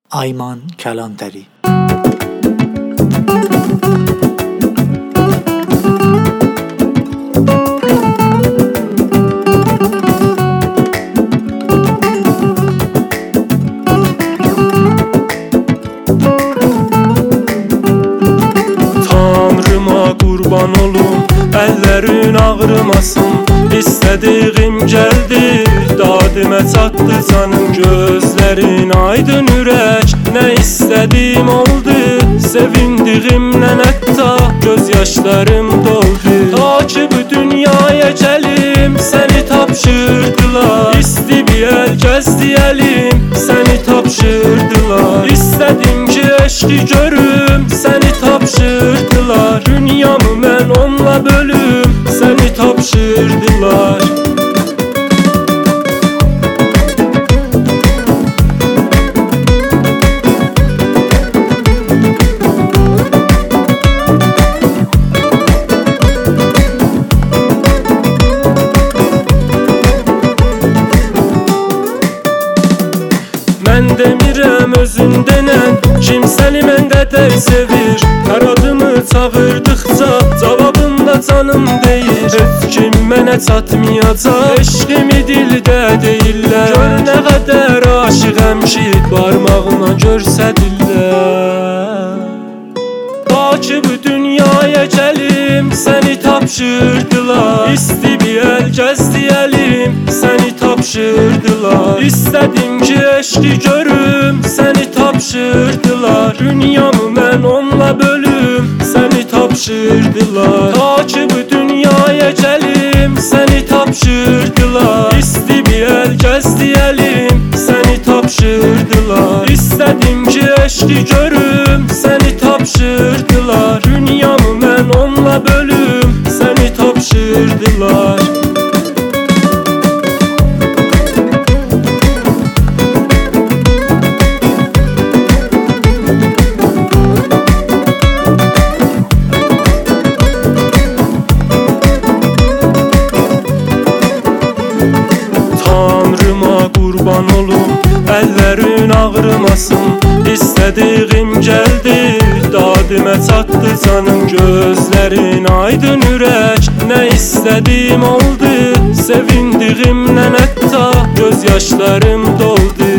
Ayman Kəlantəri. Tanrıma qurban olum, əllərin ağrımasın. İstədiyim gəldi, dadimə çatdı canım. Gözlərin aydın ürək, nə istədim oldu. Sevindiğimdən hətta göz yaşlarım doldu. Ta ki bu dünyaya gəlim, səni tapşırdılar. İsti bir əl gəzdiyəlim, səni tapşırdılar. İstədim ki eşqi görüm, səni tapşırdılar. Dünyamı mən onunla bölüm, səni tapşırdılar. Mən demirəm özün denən, kim səni mən qədər sevir. Hər adımı çağırdıqca cavabında canım deyir. Heç kim mənə çatmayacaq, eşqimi dildə deyirlər. Gör nə qədər aşıqəm ki, barmağına görsədirlər. Ta ki bu dünyaya gəlim, səni tapşırdılar. İsti bir əl gəzdiyəlim, səni tapşırdılar. İstədim ki eşqi görüm, səni tapşırdılar. Dünyamı mən onunla bölüm, səni tapşırdılar. Ta ki bu dünyaya gəlim, səni tapşırdılar. İsti bir əl gəzdiyəlim, səni tapşırdılar. İstədim ki eşqi görüm, səni tapşırdılar. Dünyamı mən onunla bölüm, səni tapşırdılar. Tanrıma qurban olum, əllərin ağrımasın. İstədiyim gəldi, dadimə çatdı canım. Gözlərin aydın ürək, nə istədim oldu. Sevindiğimdən hətta göz yaşlarım doldu.